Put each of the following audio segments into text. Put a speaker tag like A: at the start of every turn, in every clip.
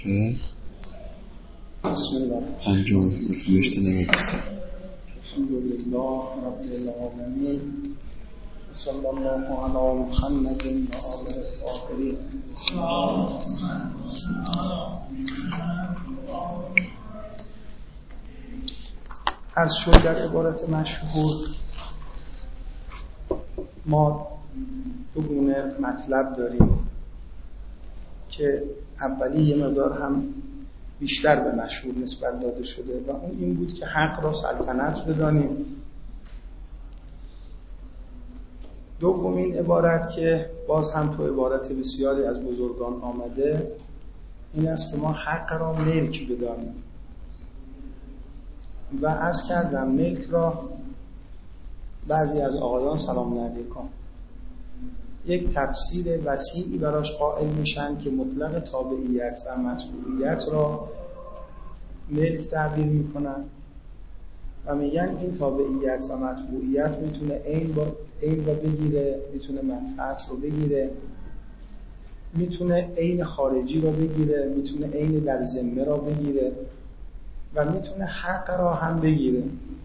A: صفحه
B: بسم الله
A: 5093.
B: الحمدلله رب العالمین صلی الله علی محمد و آله الطاهرین. عرض شد در عبارت مشهور ما دو گونه مطلب داریم که اولی یه مقدار هم بیشتر به مشهور نسبت داده شده و اون این بود که حق را سلطنت بدانیم. دومین عبارت که باز هم تو عبارت بسیاری از بزرگان آمده این است که ما حق را ملک بدانیم و عرض کردم ملک را بعضی از آقایان سلام علیکم یک تفسیر وسیعی براش قائل میشن که مطلق تابعیت و متبوعیت را ملک تعبیر میکنن و میگن این تابعیت و متبوعیت میتونه عین را بگیره، میتونه منفعت رو بگیره، میتونه عین خارجی را بگیره، میتونه عین در ذمه را بگیره و میتونه حق را هم بگیره.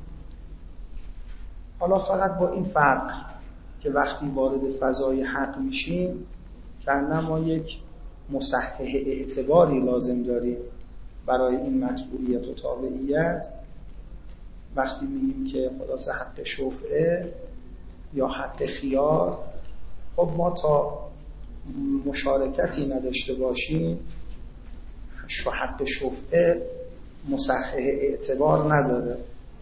B: حالا فقط با این فرق که وقتی وارد فضای حق میشیم در ما یک مصحح اعتباری لازم داریم برای این متبوعیت و تابعیت. وقتی میگیم که خلاص حق شفعه یا حق خیار، خب ما تا مشارکتی نداشته باشیم حق شفعه مصحح اعتبار نداره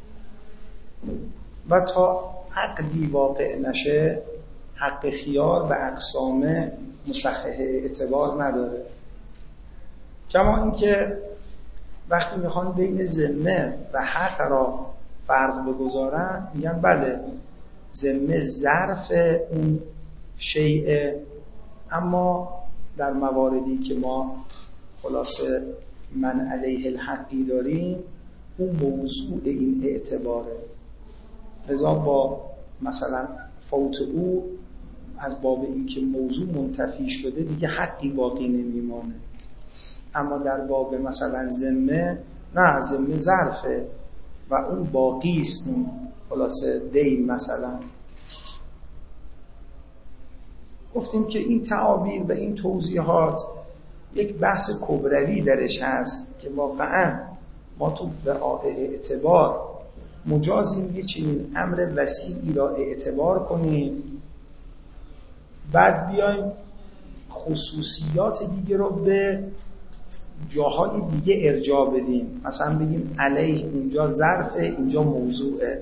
B: و تا عقدی واقع نشه حق خیار و اقسام مصحح اعتبار نداره. کما اینکه وقتی میخوان بین ذمه و حق را فرق بگذارن میگن بله ذمه ظرف اون شیء، اما در مواردی که ما خلاصه من علیه الحقی داریم اون موضوع این اعتباره. لذا با مثلا فوت او از باب این که موضوع منتفی شده دیگه حقی باقی نمیمانه، اما در باب مثلا ذمه نه، ذمه ظرفه و اون باقی است، اون خلاصه دین. مثلا گفتیم که این تعابیر و این توضیحات یک بحث کبروی درش هست که واقعا ما تو اعتبار مجازیم یه چنین امر وسیعی را اعتبار کنیم، بعد بیایم خصوصیات دیگه رو به جاهای دیگه ارجاع بدیم. مثلا بگیم علیه اینجا ظرفه، اینجا موضوعه،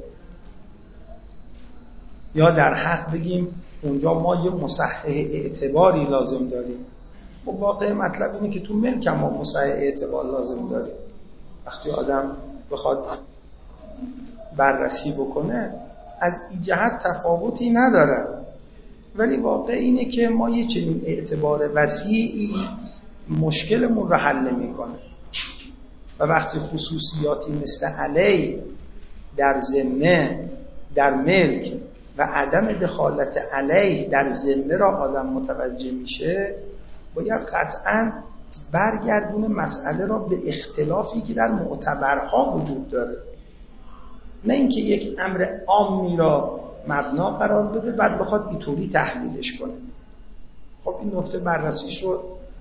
B: یا در حق بگیم اونجا ما یه مصحح اعتباری لازم داریم. خب واقع مطلب اینه که تو ملک ما مصحح اعتبار لازم داریم. وقتی آدم بخواد بررسی بکنه از این جهت تفاوتی نداره، ولی واقع اینه که ما یه چنین اعتبار وسیعی مشکلمون رو حل نمی‌کنه و وقتی خصوصیاتی مثل علی در ذمه در ملک و عدم دخالت علی در ذمه را آدم متوجه میشه، باید قطعاً برگردونه مسئله را به اختلافی که در معتبرها وجود داره، نه اینکه یک امر عامی را مبنا قرار بده بعد بخواد اینطوری تحلیلش کنه. خب این نکته بررسی شد.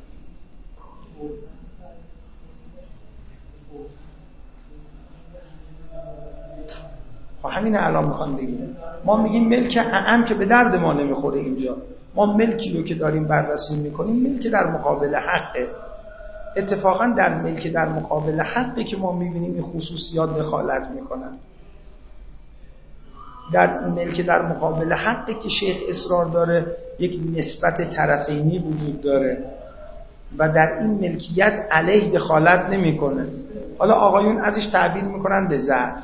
B: خب همین الان میخوام بگیم ما میگیم ملک اعم که به درد ما نمیخوره. اینجا ما ملکی رو که داریم بررسی میکنیم ملک در مقابل حقه. اتفاقا در ملک در مقابل حقه که ما میبینیم این خصوصیات دخالت میکنن. در ملک در مقابل حقه که شیخ اصرار داره یک نسبت طرفینی وجود داره و در این ملکیت علیه دخالت نمیکنه. حالا آقایون ازش تعبیر میکنن به ضعف.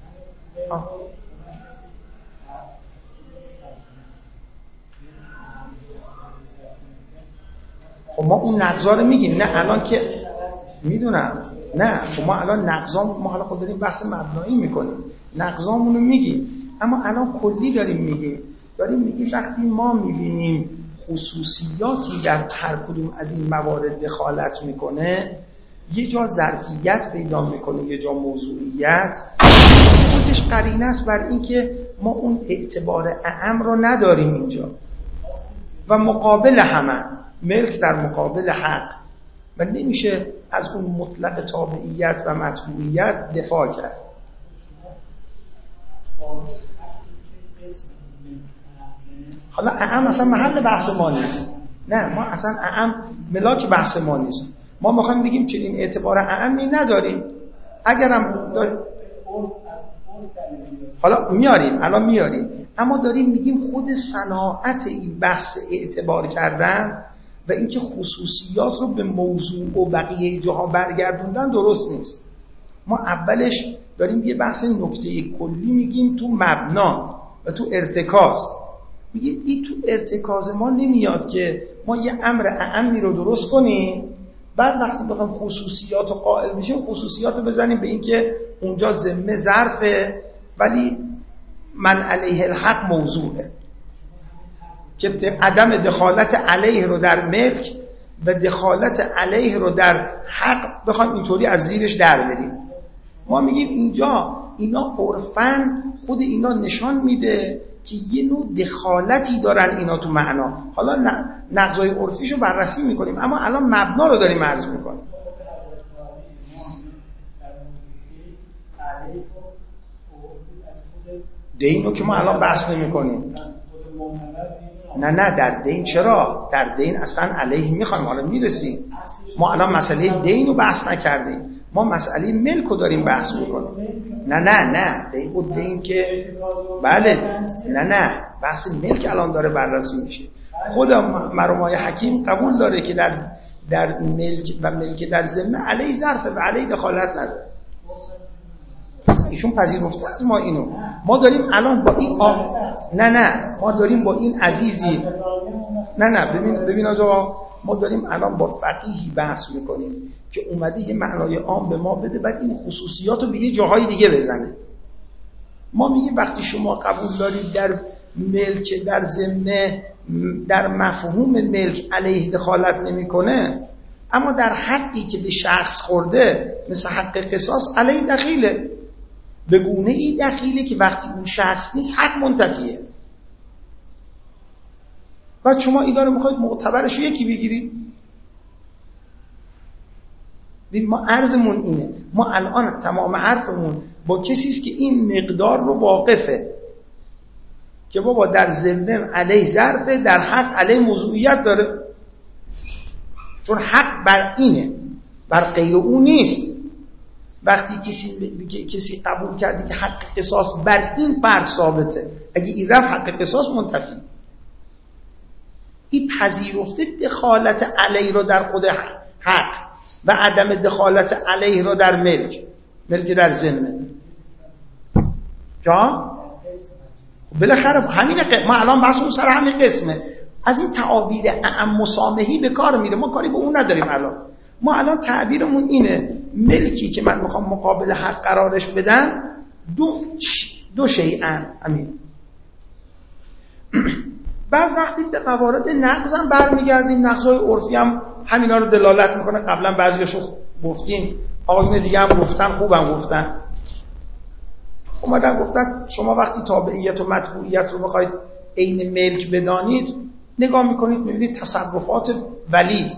B: خب ما اون نقضا رو میگیم، نه الان که میدونم، نه خب ما الان نقضا ما حالا خود داریم بحث مبنایی میکنیم، نقضامون رو میگیم، اما الان کلی داریم میگیم وقتی ما میبینیم خصوصیاتی در هر کدوم از این موارد دخالت میکنه یه جا ظرفیت پیدا میکنه، یه جا موضوعیت، خودش قرینه است بر این که ما اون اعتبار اعم رو نداریم اینجا و مقابل همه ملک در مقابل حق و نمیشه از اون مطلق تابعیت و مطبوعیت دفاع کرد. حالا اعم اصلا محل بحث ما نیست. نه، ما اصلا اعم ملاک بحث ما نیست. ما میخوایم بگیم چنین اعتبار اعمی نداریم. اگرم داریم حالا میاریم اما داریم میگیم خود صناعت این بحث اعتبار کردن و اینکه خصوصیات رو به موضوع و بقیه جاها برگردوندن درست نیست. ما اولش داریم یه بحث نکته کلی میگیم تو مبنا و تو ارتکاز. میگیم این تو ارتکاز ما نمیاد که ما یه امر اعمی رو درست کنیم بعد وقتی بخوام خصوصیات رو قائل بشیم خصوصیات رو بزنیم به این که اونجا ذمه ظرفه ولی من علیه الحق موضوعه، که عدم دخالت علیه رو در ملک و دخالت علیه رو در حق بخوایم اینطوری از زیرش در بریم. ما میگیم اینجا اینا عرفاً خود اینا نشان میده که یه نوع دخالتی دارن اینا تو معنا. حالا نقضای عرفیشو بررسی میکنیم اما الان مبنا رو داریم عرض میکنیم. دین رو که ما الان بحث نمی کنیم. نه در دین چرا؟ در دین اصلا علیه میخوایم، حالا میرسیم. ما الان مسئله دین رو بحث نکردیم، ما مسئله ملک رو داریم بحث میکنیم. نه دین که بله نه بحث ملک الان داره بررسی میشه. خود مرحوم حکیم قبول داره که در ملک و ملک در ذمه علیه ظرفه و علیه دخالت نداره. ایشون پذیرفته از ما اینو. ما داریم الان با این ما داریم با این عزیزی ببین آقا، ما داریم الان با فقیهی بحث میکنیم که اومده یه معنای عام به ما بده بعد این خصوصیات رو به یه جاهای دیگه بزنه. ما میگیم وقتی شما قبول دارید در ملک در ذمه در مفهوم ملک علیه دخالت نمیکنه اما در حقی که به شخص خورده مثل حق قصاص علیه دخیله، به گونه ای دخیله که وقتی اون شخص نیست حق منتفیه. بعد شما اینا رو میخواید معتبرش رو یکی بگیرید. ما عرضمون اینه، ما الان تمام حرفمون با کسی است که این مقدار رو واقفه که بابا در ضمن علیه ظرفه، در حق علیه موضوعیت داره، چون حق بر اینه بر غیر اون نیست. وقتی کسی قبول کردی که حق قصاص بر این فرد ثابته، اگه این رفت حق قصاص منتفی. این پذیرفته دخالت علیه رو در خود حق و عدم دخالت علیه رو در ملک در ذمه. جان بالاخره همین ما الان بحثمون سر همین قسمه. از این تعابیر اعم مسامحی به کار میره، ما کاری به اون نداریم. ما الان تعبیرمون اینه ملکی که من میخوام مقابل حق قرارش بدم دو شیئن. همین. بعض وقتی به موارد نقض هم برمیگردیم، نقضای عرفی هم همینا رو دلالت میکنه. قبلا بعضیاشو گفتیم، آقایون دیگه هم گفتن، خوبم گفتن. اومدن گفتن شما وقتی تابعیت و مطبوعیت رو بخواید عین ملک بدانید، نگاه میکنید میبینید تصرفات ولی.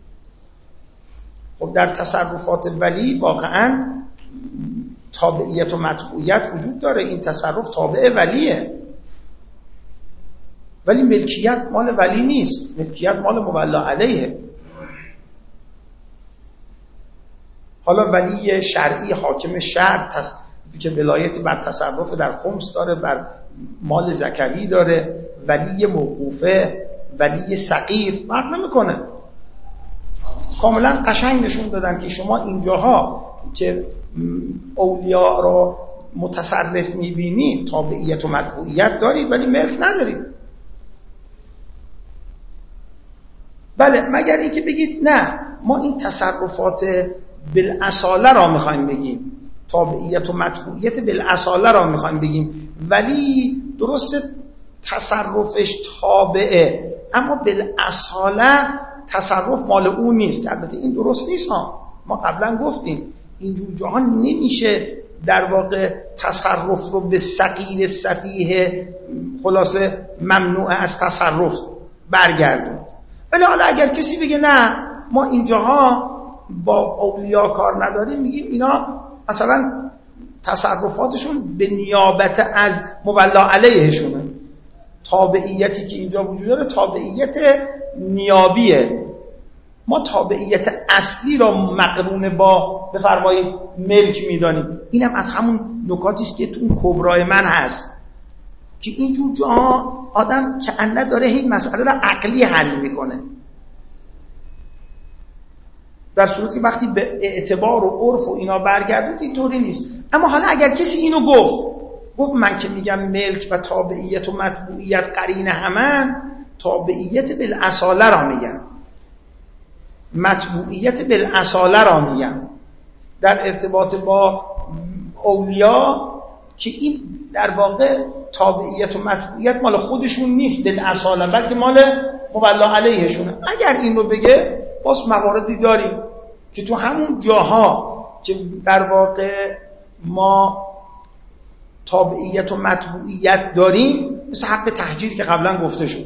B: خب در تصرفات ولی واقعا تابعیت و مطبوعیت وجود داره، این تصرف تابع ولیه، ولی ملکیت مال ولی نیست، ملکیت مال مولا علیه. حالا ولی شرعی حاکم شرع که ولایت بر تصرف در خمس داره، بر مال زکوی داره، ولی موقوفه، ولی صغیر فرق نمیکنه. کاملا قشنگ نشون دادن که شما اینجاها که اولیاء رو متصرف میبینید تابعیت و مطبوعیت دارید ولی ملک ندارید. بله، مگر اینکه بگید نه ما این تصرفات بالاصاله را میخوایم بگیم، تابعیت و مطبوعیت بالاصاله را میخوایم بگیم، ولی درست تصرفش تابعه اما بالاصاله تصرف مال اون نیست، که البته این درست نیست ها. ما قبلا گفتیم اینجور جاها نمیشه در واقع تصرف رو به صغیر سفیه خلاصه ممنوع از تصرف برگردون. ولی حالا اگر کسی بگه نه ما اینجاها با اولیا کار نداریم، میگیم اینا مثلا تصرفاتشون به نیابت از مبلا علیهشونه، تابعیتی که اینجا وجود داره تابعیت نیابیه، ما تابعیت اصلی را مقرون با بفرمایید ملک میدانیم. اینم از همون نکاتی است که تو اون کبرای من هست که اینجور جاها آدم که انه داره هی مسئله را عقلی حل میکنه، در صورتی وقتی به اعتبار و عرف و اینا برگردید اینطوری نیست. اما حالا اگر کسی اینو گفت من که میگم ملک و تابعیت و متبوعیت قرین همن، تابعیت بالاصاله را میگم، متبوعیت بالاصاله را میگم در ارتباط با اولیا، که این در واقع تابعیت و متبوعیت مال خودشون نیست بالاصاله، بلکه مال مبلا علیهشونه. اگر این رو بگه باز مواردی داریم که تو همون جاها که در واقع ما تابعیت و متبوعیت داریم، مثل حق تهجیر که قبلا گفته شد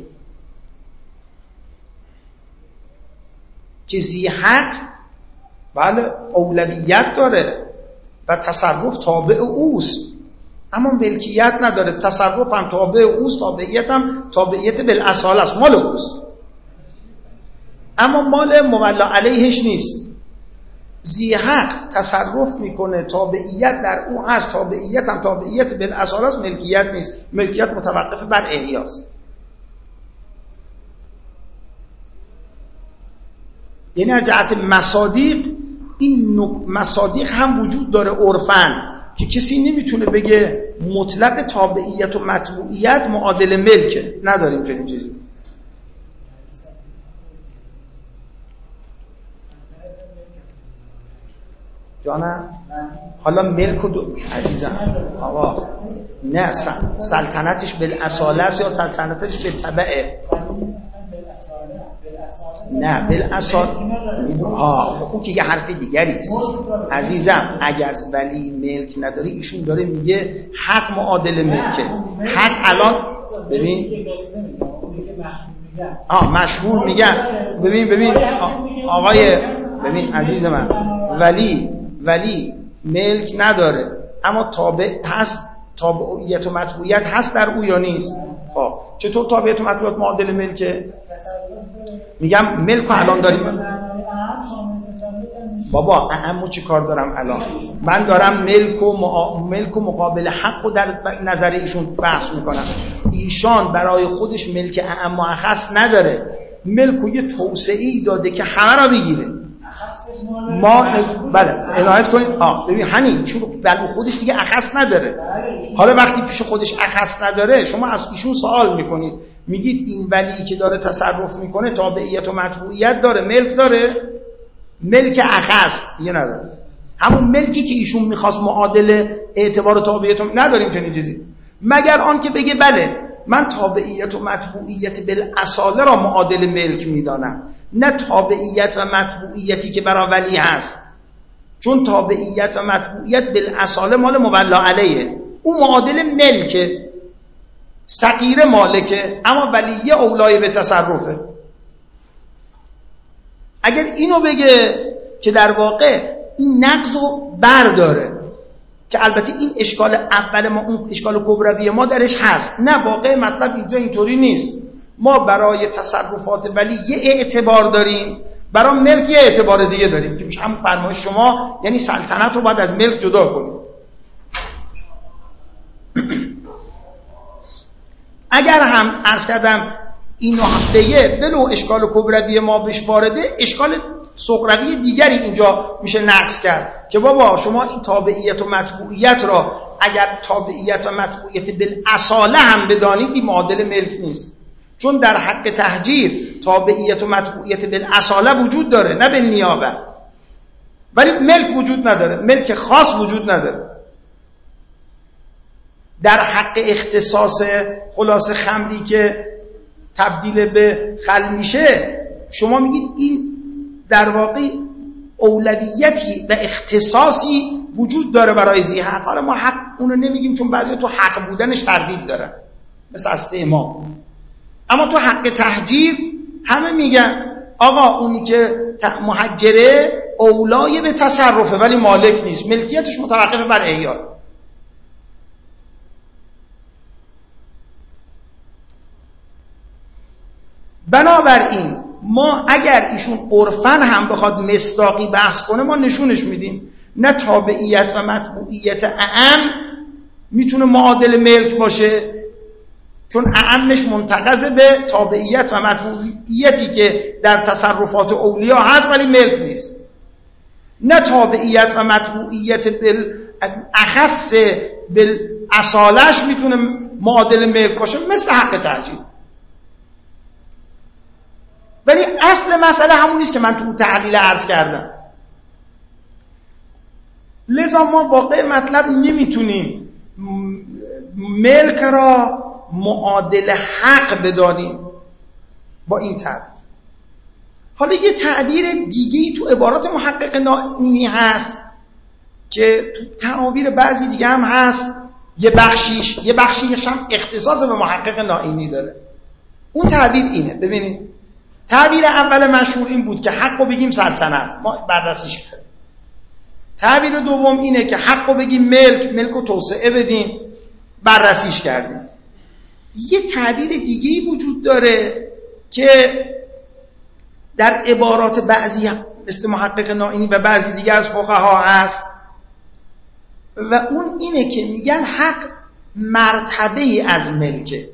B: که ذی حق بله اولویت داره و تصرف تابع اوست، اما ملکیت نداره. تصرف هم تابع اوست، تابعیت هم تابعیت بالاصاله است، مال اوست، اما مال مولا علیهش نیست. ذی حق تصرف میکنه، تابعیت در او هست، تابعیت هم تابعیت بالاصاله است، ملکیت نیست. ملکیت متوقف بر احیاست. یعنی از جهت مصادیق، این مصادیق هم وجود داره عرفاً که کسی نمیتونه بگه مطلق تابعیت و متبوعیت معادل ملکه، نداریم چنین چیزی. جانم حالا ملک و عزیزم آقا نه سلطنتش بالاصاله است یا سلطنتش به تبعه؟ نه بالاصاله اون که یه حرف دیگری است عزیزم. اگر ولی ملک نداره، ایشون داره میگه حق معادل ملکه. حق الان ببین مشهور میگن ببین آقای ببین عزیز من، ولی ملک نداره اما تابع هست، تابعیت و متبوعیت هست در او یا نیست؟ خب چطور تابعیت و متبوعیت معادل ملکه؟ میگم ملک رو الان داریم. بابا اما چی کار دارم الان؟ من دارم ملک و مقابل حق رو در نظر ایشون بحث میکنم. ایشان برای خودش ملک اعم و اخص نداره، ملک رو یه توسعه‌ای داده که همه را بگیره. ما بله عنایت کنید. ببین همین چون بلو خودش دیگه اخص نداره. حالا وقتی پیش خودش اخص نداره، شما از ایشون سوال میکنید، میگید این ولی که داره تصرف میکنه تابعیت و متبوعیت داره، ملک داره؟ ملک اخص دیگه نداره. همون ملکی که ایشون میخواست معادل اعتبار تابعیت نداریم چنین چیزی، مگر آن که بگه بله من تابعیت و متبوعیت بالاصاله را معادل ملک میدانم، نه تابعیت و متبوعیتی که برای ولی هست، چون تابعیت و متبوعیت بالاصاله مال مولا علیه، او معادل ملکه، صغیر مالکه، اما ولی اولای به تصرفه. اگر اینو بگه که در واقع این نقض رو برداره، که البته این اشکال اول ما، اون اشکال کبروی ما درش هست، نه واقع مطلب اینجا اینطوری نیست. ما برای تصرفات ولی یه اعتبار داریم، برای ملک یه اعتبار دیگه داریم که میشه همون فرمایش شما، یعنی سلطنت رو باید از ملک جدا کنیم. اگر هم عرض کردم اینو بگه بلو اشکال کبروی ما بهش وارده، اشکال صغروی دیگری اینجا میشه نقص کرد که بابا شما این تابعیت و متبوعیت را اگر تابعیت و متبوعیت بالاصاله هم بدانید، این معادل ملک نیست، چون در حق تهجیر تابعیت و متبوعیت بالاصاله وجود داره، نه بالنیابه، ولی ملک وجود نداره، ملک خاص وجود نداره. در حق اختصاص خلاص خمری که تبدیل به خل میشه، شما میگید این در واقع اولویتی و اختصاصی وجود داره برای ذی حق. حالا ما حق اونو نمیگیم چون بعضی تو حق بودنش تردید دارن، مثل اصل امام. اما تو حق تهجیر همه میگن آقا اونی که مهجره اولای به تصرفه ولی مالک نیست، ملکیتش متوقف بر احیاء. بنابراین ما اگر ایشون عرفاً هم بخواد مصداقی بحث کنه ما نشونش میدیم نه تابعیت و متبوعیت اعم میتونه معادل ملک باشه، چون اعمش منتقض به تابعیت و متبوعیتی که در تصرفات اولیا هست ولی ملک نیست. نه تابعیت و متبوعیت بالاخص بالاصالش میتونه معادل ملک باشه مثل حق تهجیر. ولی اصل مسئله همون نیست که من تو تعلیل عرض کردم. لذا ما واقع مطلب نمیتونیم ملک را معادل حق بدانیم با این تعبیر. حالا یه تعبیر دیگه‌ای تو عبارات محقق نائینی هست که تو تعابیر بعضی دیگه هم هست، یه بخشیش هم اختصاص به محقق نائینی داره. اون تعبیر اینه، ببینید تعبیر اول مشهور این بود که حق رو بگیم سلطنت، ما بررسیش کردیم. تعبیر دوم اینه که حق رو بگیم ملک رو توسعه بدیم، بررسیش کردیم. یه تعبیر دیگه‌ای وجود داره که در عبارات بعضی مثل محقق نائینی و بعضی دیگه از فقها هست و اون اینه که میگن حق مرتبه از ملکه.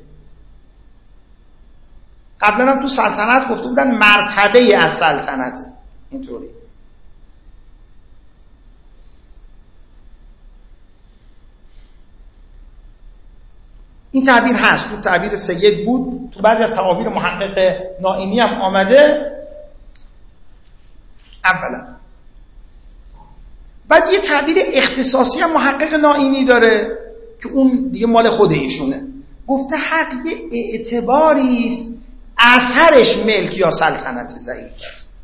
B: قبلا هم تو سلطنت گفته بودن مرتبه از سلطنت، اینطوری. این تعبیر هست، تو تعبیر سید بود، تو بعضی از تعابیر محقق نائینی هم آمده. اولا بعد یه تعبیر اختصاصی هم محقق نائینی داره که اون دیگه مال خود ایشونه. گفته حق یه اعتباری است اثرش ملک یا سلطنت ضعیف است.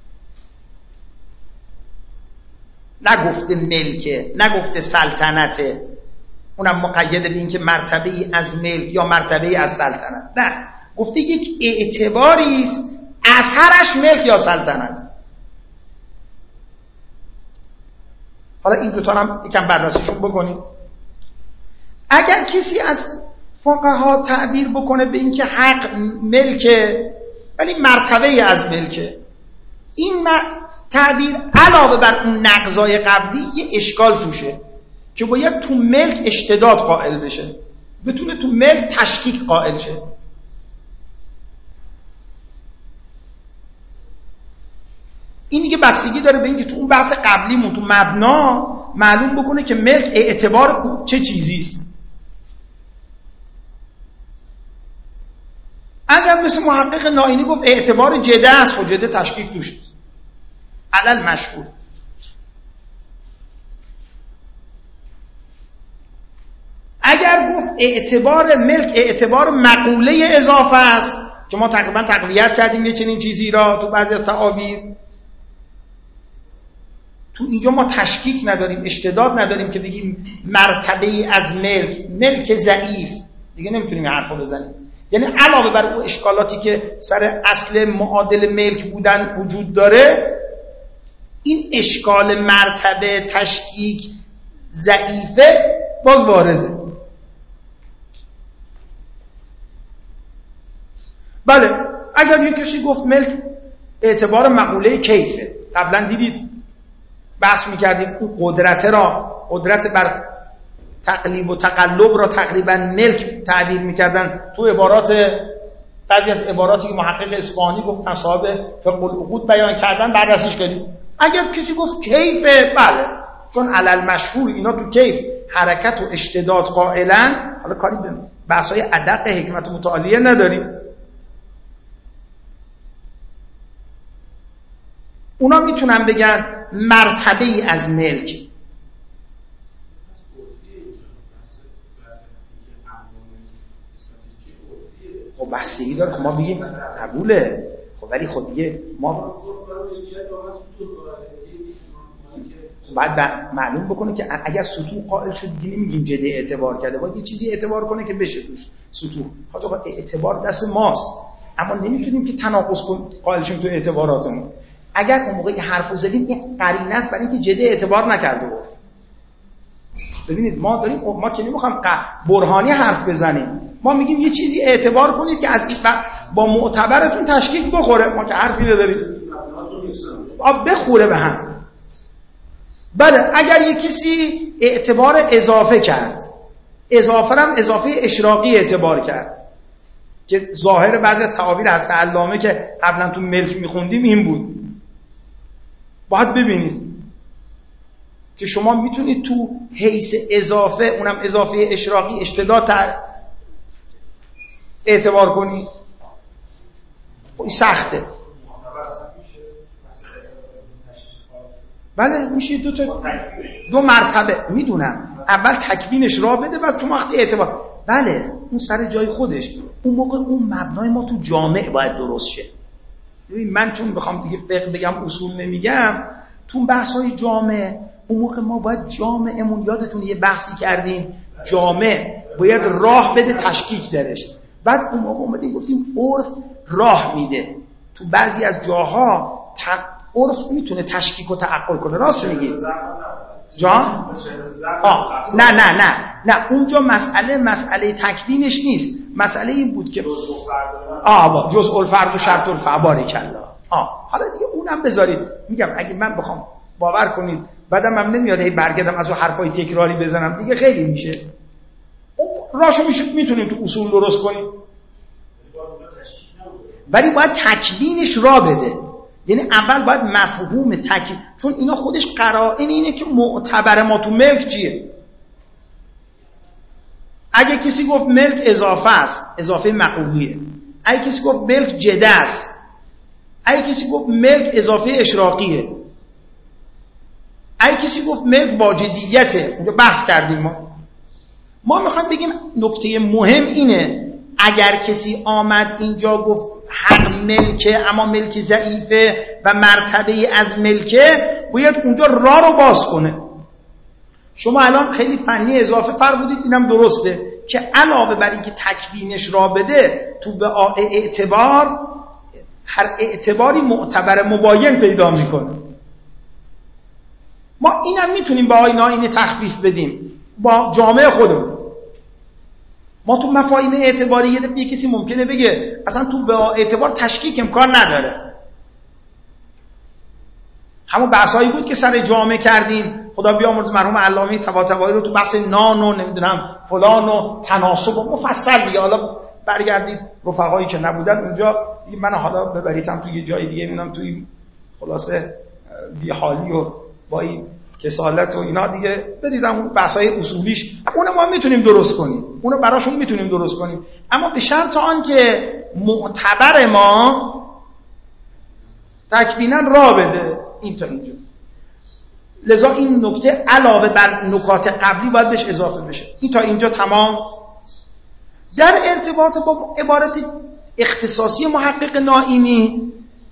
B: نگفته ملکه، نگفته سلطنته، اونم مقید به این که مرتبه‌ای از ملک یا مرتبه‌ای از سلطنت. نه، گفته یک اعتباری است اثرش ملک یا سلطنت. حالا این دوتا هم یکم بررسیشون بکنیم. اگر کسی از فقها تعبیر بکنه به این که حق ملکه ولی مرتبه از ملکه، این تعبیر علاوه بر اون نقضای قبلی یه اشکال توشه که باید تو ملک اشتداد قائل بشه، بتونه تو ملک تشکیک قائل شه. این دیگه بستگی داره به این که تو اون بحث قبلیمون تو مبنا معلوم بکنه که ملک اعتبار چه چیزیست. اگر مثل محقق نائینی گفت اعتبار جده است، خب جده تشکیک توش است علل مشهور. اگر گفت اعتبار ملک اعتبار مقوله اضافه است که ما تقریبا تقویت کردیم یه چنین چیزی را تو بعضی از تعابیر، تو اینجا ما تشکیک نداریم، اشتداد نداریم که بگیم مرتبه از ملک ضعیف، دیگه نمیتونیم حرفو بزنیم. یعنی علاوه بر اون اشکالاتی که سر اصل معادل ملک بودن وجود داره، این اشکال مرتبه تشکیک ضعیفه باز وارده. بله، اگر یک کسی گفت ملک اعتبار مقوله کیفه، قبلا دیدید بحث میکردیم اون قدرت بر تقلیب و تقلب را تقریبا ملک تعبیر میکردن. تو عبارات بعضی از عباراتی که محقق اصفهانی گفتن صاحب فقه العقود بیان کردن بررسیش کردیم. اگر کسی گفت کیفه، بله، چون علل مشهور اینا تو کیف حرکت و اشتداد قائلن. حالا کاری به بحث‌های ادق حکمت متعالیه نداریم، اونا میتونن بگن مرتبه‌ای از ملک. خب بحثی داره که ما بگیم قبوله، خب ولی خب دیگه ما باید معلوم بکنه که اگر سطوح قائل شد دیگه نمیگیم جده اعتبار کرده، باید یه چیزی اعتبار کنه که بشه توش سطوح. حاجا اعتبار دست ماست، اما نمیتونیم که تناقض قائل شیم تو اعتباراتمون. اگر اون موقع حرفو زدیم این قرینه است برای اینکه جده اعتبار نکرده بود. ببینید ما که نمیخوام برهانی حرف بزنیم، ما میگیم یه چیزی اعتبار کنید که از با معتبرتون تشکیک بخوره. ما که حرفی نداریم بخوره به هم. بله اگر یه کسی اعتبار اضافه کرد، اضافه هم اضافه اشراقی اعتبار کرد که ظاهر بعضی از تعابیر هست علامه که قبلا تو ملک میخوندیم این بود. باید ببینید که شما میتونید تو حیث اضافه، اونم اضافه اشراقی، اشتداد اعتبار کنید. این سخته. بله میشه دو مرتبه. میدونم اول تکوینش را بده بعد تو وقتی اعتبار. بله اون سر جای خودش. اون موقع اون مبنای ما تو جامع باید درست شه. ببین من چون بخوام دیگه فقه بگم اصول نمیگم، تو بحث‌های جامع اون موقع ما باید جامعمون، یادتون یه بحثی کردیم جامع باید راه بده تشکیک درش. بعد اون موقع اومدیم گفتیم عرف راه میده. تو بعضی از جاها عرف میتونه تشکیک و تعقل کنه. راست میگید جان؟ نه اونجا مسئله تکوینش نیست. مسئله این بود که جزء الفرد و شرط الفرد. بارکالله. حالا دیگه اونم بذارید. میگم اگه من بخوام باور کنید بعدم هم نمیاد هی برگردم از اون حرفای تکراری بزنم دیگه خیلی میشه. راشو میتونیم تو اصول درست کنیم، ولی باید تکوینش را بده. یعنی اول باید مفهوم تکوین، چون اینا خودش قرائن اینه که معتبر ما تو ملک چیه. اگه کسی گفت ملک اضافه است، اضافه مقولیه. اگه کسی گفت ملک جده است، اگه کسی گفت ملک اضافه اشراقیه، اگه کسی گفت ملک واجدیته، اونجا بحث کردیم. ما میخوایم بگیم نکته مهم اینه اگر کسی آمد اینجا گفت حق ملکه اما ملک ضعیفه و مرتبه از ملکه، باید اونجا راه رو باز کنه. شما الان خیلی فنی اضافه فرمودید، اینم درسته که علاوه بر اینکه تکوینش را بده تو به اعتبار، هر اعتباری معتبر مباین پیدا میکنه. ما اینم میتونیم با آینه تخفیف بدیم با جامعه خودمون. ما تو مفاهیم اعتباری یه کسی ممکنه بگه اصلا تو به اعتبار تشکیک امکان نداره. همون بحثایی بود که سر جامعه کردیم، خدا بیامرز مرحوم علامه طباطبایی رو تو بحث نان و نمیدونم فلان و تناسب و مفصل دیگه. حالا برگردید رفقایی که نبودن اونجا من حالا ببریدم توی جای دیگه، میبینم توی خلاصه بی حالی و با این کسالت و اینا دیگه بریدم اون بحثای اصولیش. اونو ما میتونیم درست کنیم، اونو براشون میتونیم درست کنیم، اما به شرط آن که معتبر ما تکوینا را بده این تا اینجا. لذا این نکته علاوه بر نکات قبلی باید بهش اضافه بشه. این تا اینجا تمام. در ارتباط با عبارت اختصاصی محقق نائینی،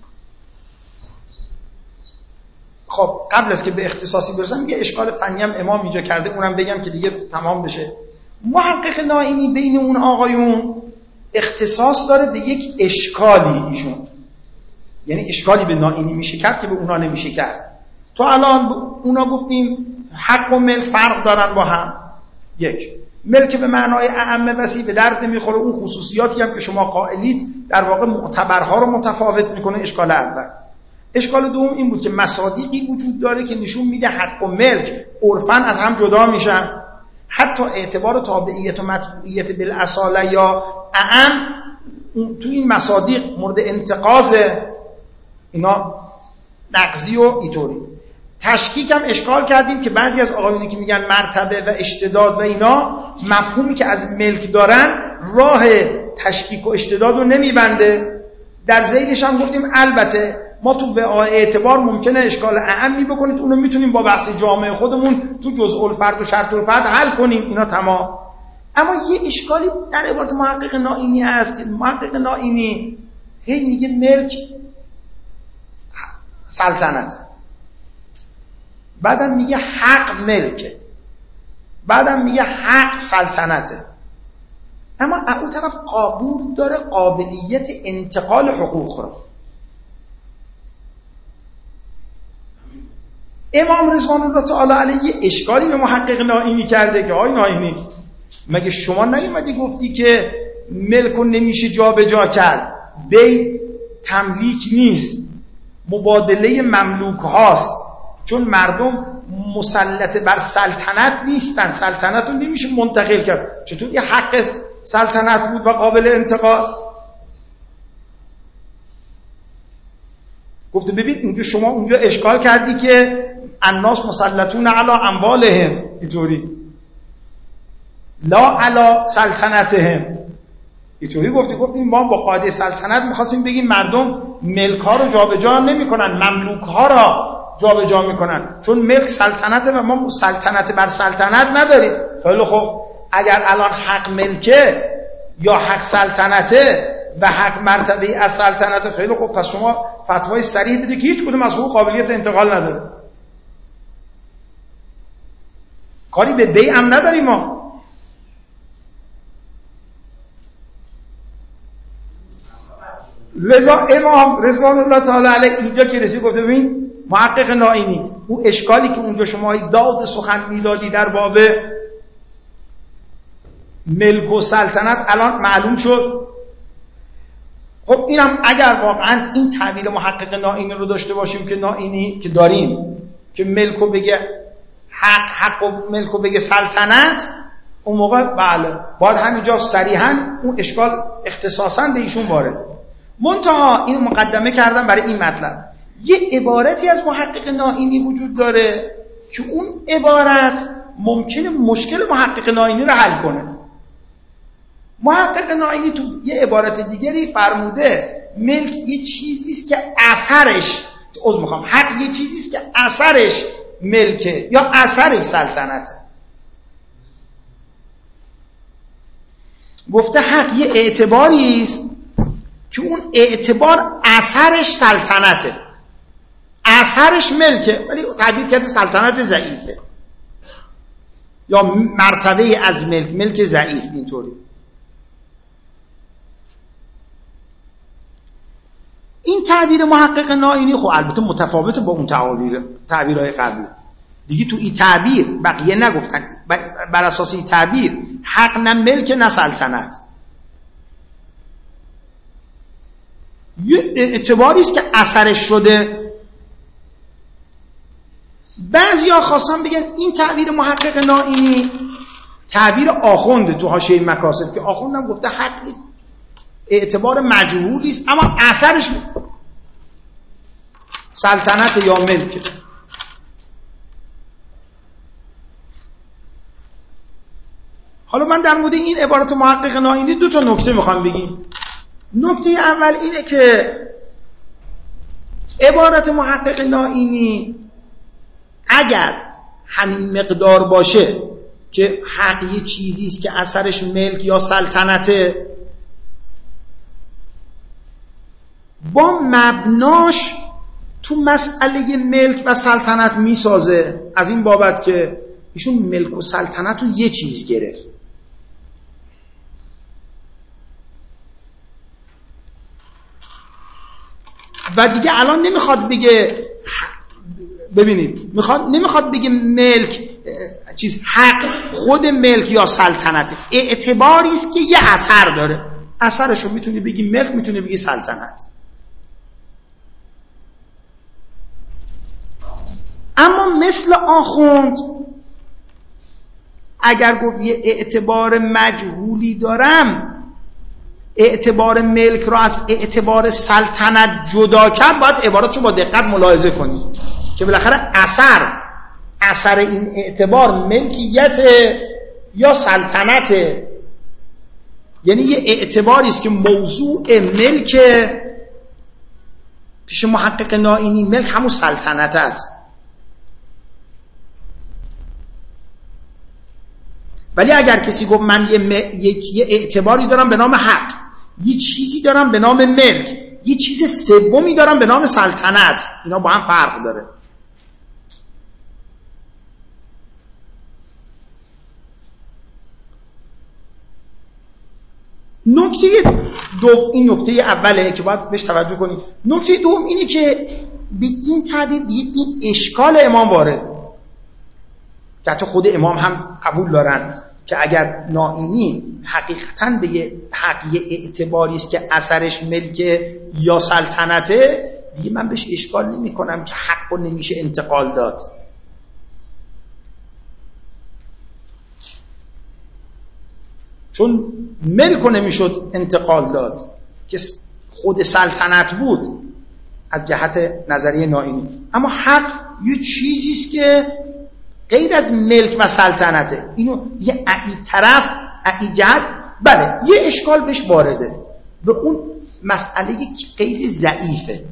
B: خب قبل از که به اختصاصی برسم یه اشکال فنی هم امام اینجا کرده، اونم بگم که دیگه تمام بشه. محقق نائینی بین اون آقایون اختصاص داره به یک اشکالی ایشون، یعنی اشکالی به نائینی میشه کرد که به اونا نمیشه کرد. تو الان اونا گفتیم حق و ملک فرق دارن با هم. یک، ملک به معنای اعم وسیع به درد نمیخوره، اون خصوصیاتی هم که شما قائلید در واقع معتبرها رو متفاوت میکنه. اشکال اول. اشکال دوم این بود که مصادیقی وجود داره که نشون میده حق و ملک عرفاً از هم جدا میشن. حتی اعتبار تابعیت و متبوعیت بالاصاله یا اعم تو این مصادیق مورد انتقاض اینا نقضی و ایطوری. تشکیک هم اشکال کردیم که بعضی از آقایونی که میگن مرتبه و اشتداد و اینا مفهومی که از ملک دارن راه تشکیک و اشتداد رو نمیبنده. در ذیلش هم گفتیم البته ما تو به اعتبار ممکنه اشکال اعمی بکنید، اونو میتونیم با بحث جامعه خودمون تو جزء الفرد و شرط الفرد حل کنیم، اینا تمام. اما یه اشکالی در عبارت محقق نائینی هست که محقق نائینی هی میگه ملک سلطنت، بعدم میگه حق ملکه، بعدم میگه حق سلطنته. اما اون طرف قبول داره قابلیت انتقال حقوق را. امام رضوان الله تعالی علیه یه اشکالی به محقق نائینی کرده که آی نائینی مگه شما نیومدی گفتی که ملک رو نمیشه جا به جا کرد، بی تملیک نیست، مبادله مملوک هاست، چون مردم مسلط بر سلطنت نیستن، سلطنت رو نمیشه منتقل کرد، چطور یه حق سلطنت بود و قابل انتقال؟ گفته ببین اونجا شما اونجا اشکال کردی که الناس مسلطون علی اموالهم، اینطوری لا علی سلطنتهم، اینطوری گفتیم ما با قاعده سلطنت می‌خواستیم بگیم مردم ملک ها رو جابجا نمی‌کنن، مملوک ها را جابجا می‌کنن، چون ملک سلطنته و ما سلطنت بر سلطنت نداریم. خیلی خب اگر الان حق ملکه یا حق سلطنته و حق مرتبه از سلطنت، خیلی خب پس شما فتوای صریح بده که هیچ کدوم از حقوق قابلیت انتقال نداره، کاری به بیع هم نداریم ما. لذا امام رضوان الله تعالی علیه اینجا که رسید گفته ببین محقق نائینی اون اشکالی که اونجا شما داد سخن میدادی در باب ملک و سلطنت الان معلوم شد. خب اینم اگر واقعا این تعبیر محقق نائینی رو داشته باشیم که نائینی که داریم که ملکو بگه حق و ملکو بگه سلطنت، اون موقع بله باید همینجا صریحا اون اشکال اختصاصا به ایشون وارد. منتها این مقدمه کردم برای این مطلب. یه عبارتی از محقق نائینی وجود داره که اون عبارت ممکنه مشکل محقق نائینی رو حل کنه. محقق نائینی تو یه عبارت دیگری فرموده ملک یه چیزی است که اثرش حق یه چیزی است که اثرش ملکه یا اثرش سلطنته. گفته حق یه اعتباری است که اون اعتبار اثرش سلطنته، اثرش ملکه، ولی تعبیر کرده سلطنت ضعیفه یا مرتبه از ملک ضعیف. اینطوری این تعبیر محقق نائینی خب البته متفاوته با اون تعبیرهای قبلی دیگه. تو این تعبیر بقیه نگفتن بر اساس این تعبیر حق نه ملک نه سلطنت، یه اعتباری است که اثرش شده. بعضیا خواستن بگن این تعبیر محقق نائینی تعبیر آخونده تو حاشیه مکاسب، که آخوندم گفته حق اعتبار مجهولی است اما اثرش سلطنت یا ملک. حالا من در مورد این عبارت محقق نائینی دو تا نکته میخوام بگم. نکته اول اینه که عبارت محقق نائینی اگر همین مقدار باشه که حق یه چیزی است که اثرش ملک یا سلطنته، با مبناش تو مسئله ملک و سلطنت میسازه، از این بابت که ایشون ملک و سلطنت رو یه چیز گرفت. و دیگه الان نمیخواد بگه، ببینید نمیخواد بگه ملک چیز حق خود ملک یا سلطنت، اعتباری است که یه اثر داره، اثرشو میتونی بگی ملک، میتونی بگی سلطنت. اما مثل آخوند اگر گفت یه اعتبار مجهولی دارم، اعتبار ملک رو از اعتبار سلطنت جدا کرد، باید عباراتشو با دقت ملاحظه کنید که بالاخره اثر این اعتبار ملکیت یا سلطنت، یعنی یه اعتباری است که موضوع ملک پیش محقق نائینی، ملک همون سلطنت است. ولی اگر کسی گفت من یه اعتباری دارم به نام حق، یه چیزی دارم به نام ملک، یه چیز سومی دارم به نام سلطنت، اینا با هم فرق داره. نکته دوم، این نکته اوله که باید بهش توجه کنید. نکته دوم اینه که به این تعبیر این اشکال امام وارد، که حتی خود امام هم قبول دارن که اگر نائینی حقیقتاً به یه حق اعتباری است که اثرش ملک یا سلطنته، دیگه من بهش اشکال نمی کنم که حقو نمیشه انتقال داد. چون ملکو نمیشد انتقال داد که خود سلطنت بود از جهت نظریه نائینی. اما حق یه چیزیست که غیر از ملک و سلطنته. اینو یه طرف جهت بله یه اشکال بهش وارده، به اون مسئله که خیلی ضعیفه.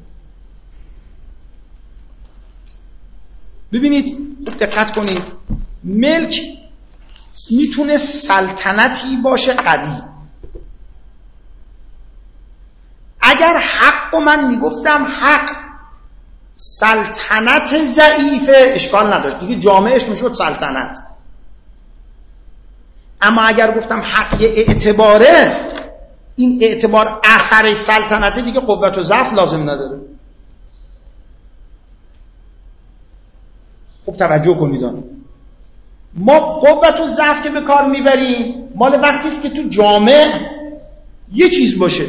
B: ببینید دقت کنید، ملک میتونه سلطنتی باشه قوی. اگر حق و من میگفتم حق سلطنت ضعیفه، اشکال نداشت، دیگه جامعهش میشد سلطنت. اما اگر گفتم حق یه اعتباره، این اعتبار اثر سلطنته، دیگه قوت و ضعف لازم نداره. خب توجه کنید، ما قوت و ضعف که به کار میبریم مال وقتی است که تو جامعه یه چیز باشه.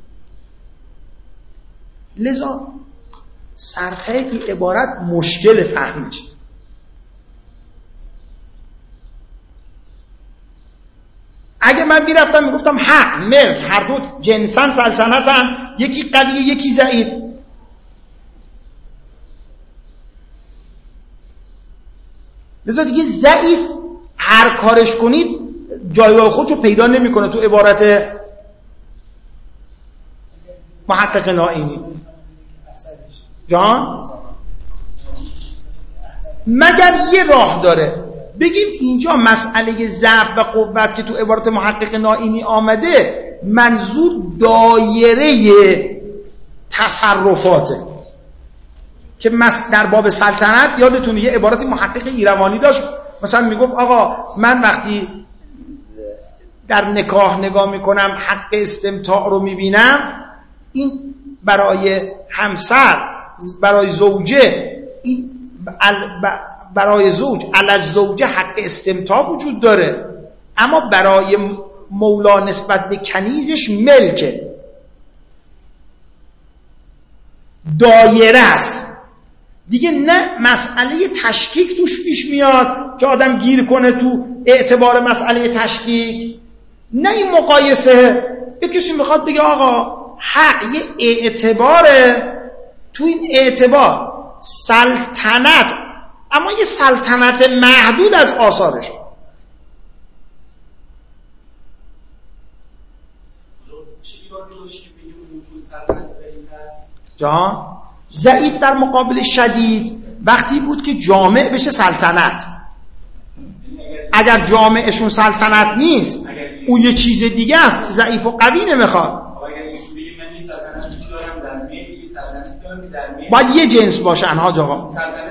B: لذا سرته این عبارت مشکل فهمش. اگه من میرفتم میگفتم حق ملک هر دو جنساً سلطنتن، یکی قوی یکی ضعیف، لذا دیگه ضعیف هر کارش کنید جایگاه خودشو پیدا نمیکنه تو عبارت محقق نائینی. جان مگر یه راه داره بگیم اینجا مسئله ضعف و قوت که تو عبارت محقق نائینی آمده منظور دایره تصرفاته، که در باب سلطنت یادتونه یه عبارت محقق ایروانی داشت، مثلا میگفت آقا من وقتی در نکاح نگاه میکنم حق استمتاع رو میبینم، این برای همسر، برای زوجه، این برای زوج علی زوجه حق استمتاع وجود داره، اما برای مولا نسبت به کنیزش ملکه، دایره است دیگه. نه مسئله تشکیک توش پیش میاد که آدم گیر کنه تو اعتبار مسئله تشکیک، نه این مقایسه. یک کسی میخواد بگه آقا حق یه اعتباره، تو این اعتبار سلطنت، اما یه سلطنت محدود از آثارش. جان ضعیف در مقابل شدید وقتی بود که جامع بشه سلطنت. اگر جامعشون سلطنت نیست، اون یه چیز دیگه است، ضعیف و قوی نمیخواد. باید یه جنس باشن حاج آقا.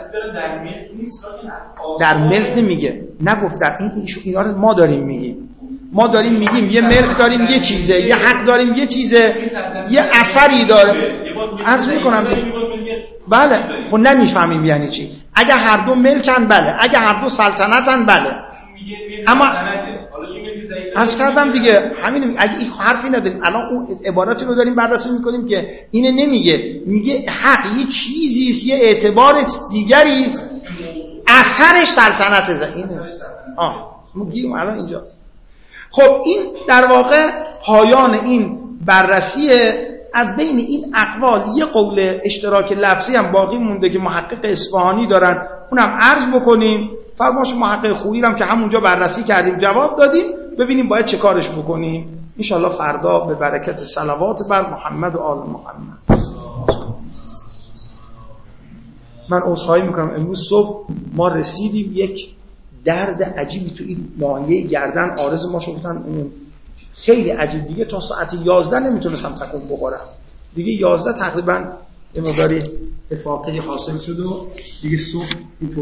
B: در ملک نمیگه، نگفت در این اینا رو ما داریم میگیم یه ملک داریم یه چیزه، یه حق داریم یه چیزه، یه اثری داره. عرض میکنم بله، خب نمیفهمیم یعنی چی. اگه هر دو ملکن بله، اگه هر دو سلطنتن بله، اما عرض کردم دیگه همین. اگه این حرفی نداریم، الان اون عباراتی رو داریم بررسی میکنیم که اینه نمیگه، میگه حق یه چیزیست، یه اعتبار دیگریست، اثرش سلطنت اینه. میگیم الان اینجا. خب این در واقع پایان این بررسیه. از بین این اقوال یه قول اشتراک لفظی هم باقی مونده که محقق اصفهانی دارن، اونم عرض بکنیم. فرمایش محقق خویی هم که همونجا بررسی کردیم جواب دادیم، ببینیم باید چه کارش بکنیم. انشالله فردا به برکت صلوات بر محمد و آل محمد. من عذرخواهی میکنم، امروز صبح ما رسیدیم یک درد عجیبی تو این ناحیه گردن عارض ما شدن، خیلی عجیب. دیگه تا ساعت 11 نمیتونستم تکون بخورم، دیگه 11 تقریبا یه مقداری اتفاقی حاصل شد و دیگه صبح